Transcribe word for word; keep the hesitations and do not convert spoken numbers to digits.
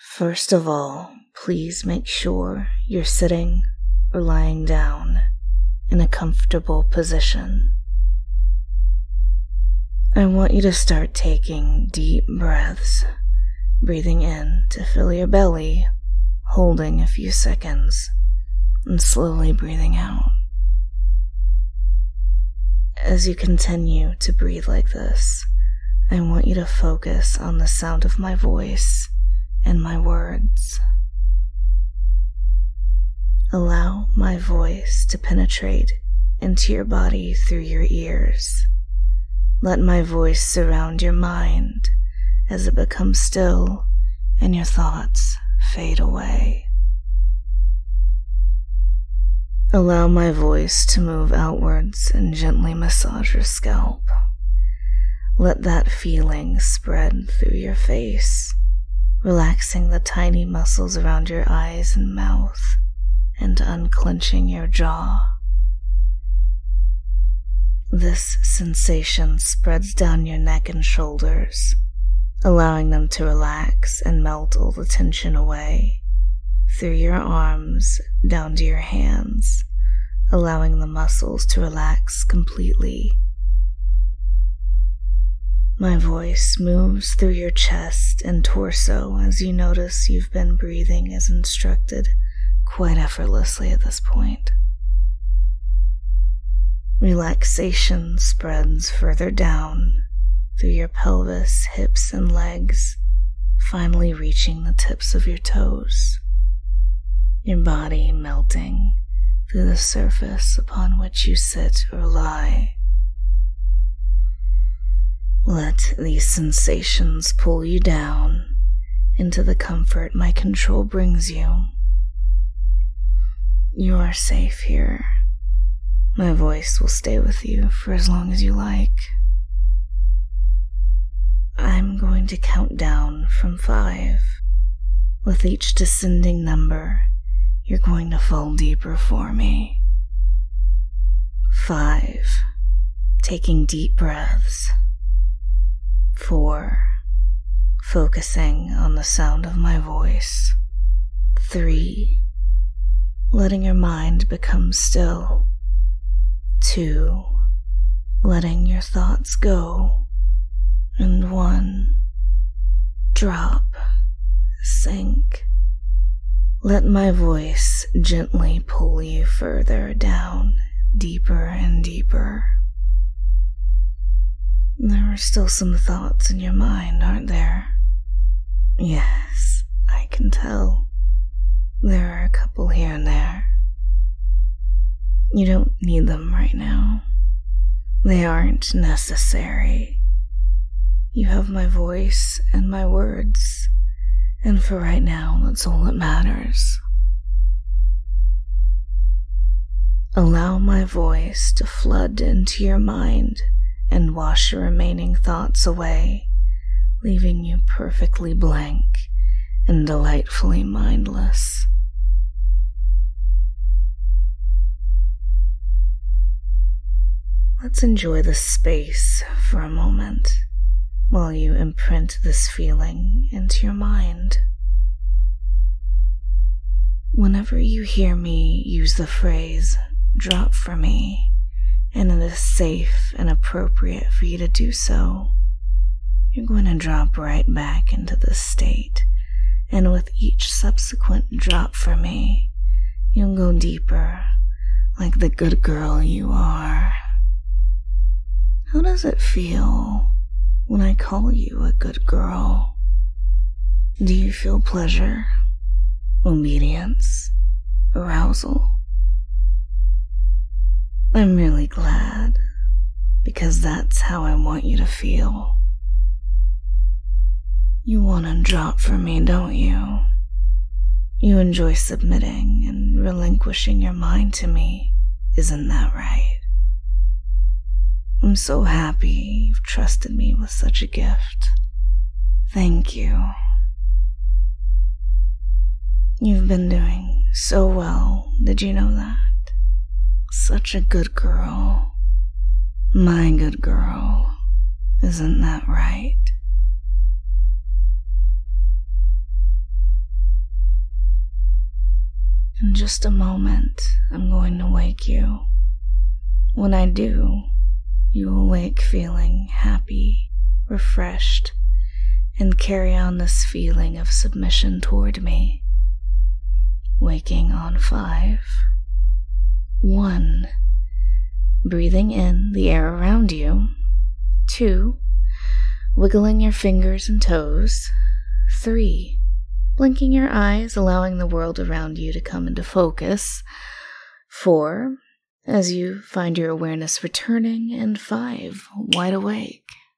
First of all, please make sure you're sitting or lying down in a comfortable position. I want you to start taking deep breaths, breathing in to fill your belly, holding a few seconds, and slowly breathing out. As you continue to breathe like this, I want you to focus on the sound of my voice and my words. Allow my voice to penetrate into your body through your ears. Let my voice surround your mind as it becomes still and your thoughts fade away. Allow my voice to move outwards and gently massage your scalp. Let that feeling spread through your face, relaxing the tiny muscles around your eyes and mouth and unclenching your jaw. This sensation spreads down your neck and shoulders, allowing them to relax and melt all the tension away, through your arms down to your hands, allowing the muscles to relax completely. My voice moves through your chest and torso as you notice you've been breathing as instructed quite effortlessly at this point. Relaxation spreads further down through your pelvis, hips, and legs, finally reaching the tips of your toes, your body melting through the surface upon which you sit or lie. Let these sensations pull you down into the comfort my control brings you. You are safe here. My voice will stay with you for as long as you like. I'm going to count down from five. With each descending number, you're going to fall deeper for me. Five. Taking deep breaths. Four. Focusing on the sound of my voice. Three. Letting your mind become still. Two. Letting your thoughts go. And one. Drop. Sink. Let my voice gently pull you further down, deeper and deeper. There are still some thoughts in your mind, aren't there? Yes, I can tell. There are a couple here and there. You don't need them right now. They aren't necessary. You have my voice and my words, and for right now, that's all that matters. Allow my voice to flood into your mind and wash your remaining thoughts away, leaving you perfectly blank and delightfully mindless. Let's enjoy the space for a moment while you imprint this feeling into your mind. Whenever you hear me use the phrase, "drop for me," and it is safe and appropriate for you to do so, you're going to drop right back into this state, and with each subsequent drop for me, you'll go deeper, like the good girl you are. How does it feel when I call you a good girl? Do you feel pleasure, obedience, arousal? I'm really glad, because that's how I want you to feel. You want to drop for me, don't you? You enjoy submitting and relinquishing your mind to me, isn't that right? I'm so happy you've trusted me with such a gift. Thank you. You've been doing so well, did you know that? Such a good girl. My good girl. Isn't that right? In just a moment, I'm going to wake you. When I do, you awake feeling happy, refreshed, and carry on this feeling of submission toward me. Waking on five. One. Breathing in the air around you. Two. Wiggling your fingers and toes. Three. Blinking your eyes, allowing the world around you to come into focus. Four. As you find your awareness returning. And five. Wide awake.